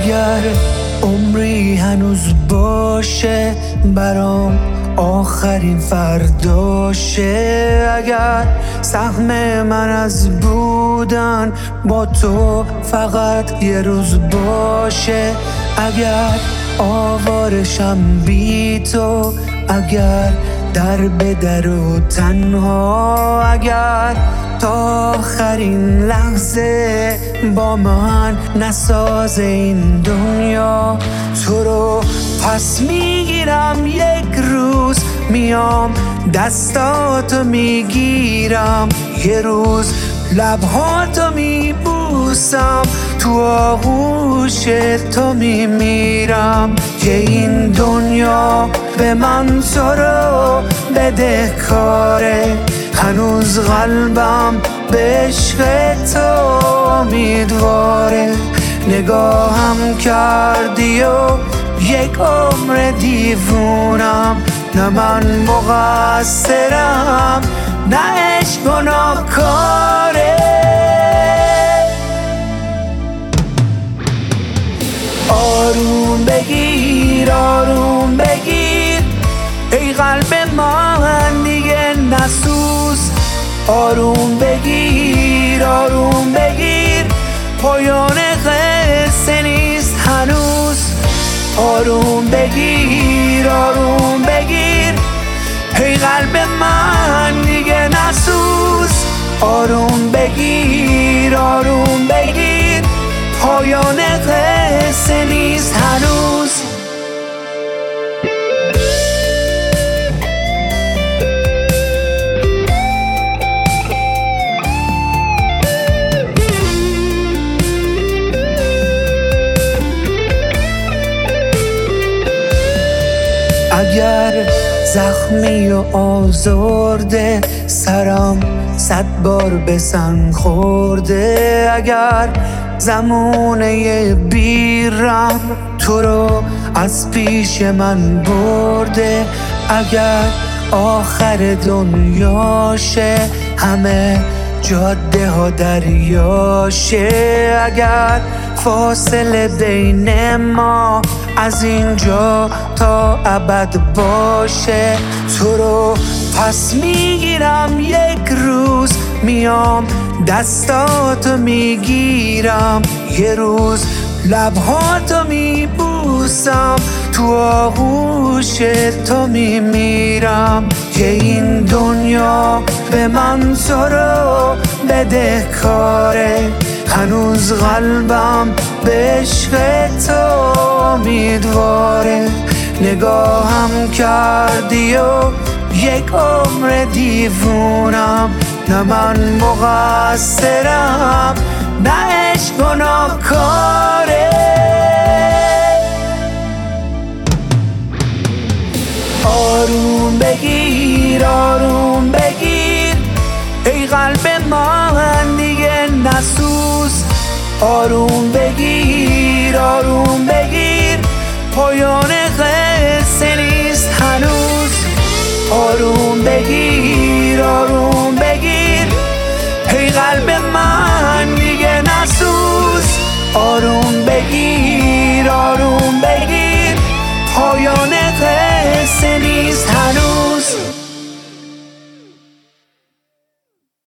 اگر عمری هنوز باشه برام آخرین فرداشه، اگر سهم من از بودن با تو فقط یه روز باشه، اگر آوارشم بی تو، اگر در به در و تنها، اگر تا آخرین لحظه با من نساز این دنیا، تو رو پس میگیرم یک روز، میام دستاتو میگیرم، یه روز لبهاتو میبوسم، تو آغوش تو میمیرم، که این دنیا به من تو رو بدهکاره، هنوز قلبم به عشق تو امیدواره، نگاهم کردی و یک عمر دیوونم، نه من مقصرم نه عشق گناهکاره. آروم بگیر آروم بگیر ای قلب من دیگه نسوز، آروم بگیر آروم بگیر پایان قصه نیست هنوز، آروم بگیر آروم بگیر ای قلب من دیگه نسوز، آروم بگیر آروم بگیر پایان قصه نیست هنوز. اگر زخمی و آزرده سرم 100 بار به سن خورده، اگر زمونه بیرم تو رو از پیش من برده، اگر آخر دنیاشه همه جاده ها دریاشه، اگر فاصله بین ما از اینجا تا ابد باشه، تو رو پس میگیرم یک روز، میام دستاتو میگیرم، یه روز لبهاتو میبوسم، تو آغوش تو میمیرم، که این دنیا به من تو رو بدهکاره، هنوز قلبم به عشق تو امیدواره، نگاهم کردی و یک عمر دیوونم، نه من مقصرم نه عشق گناهکاره. آروم بگیر آروم بگیر ای قلب من دیگه نسوز، آروم بگیر آروم بگیر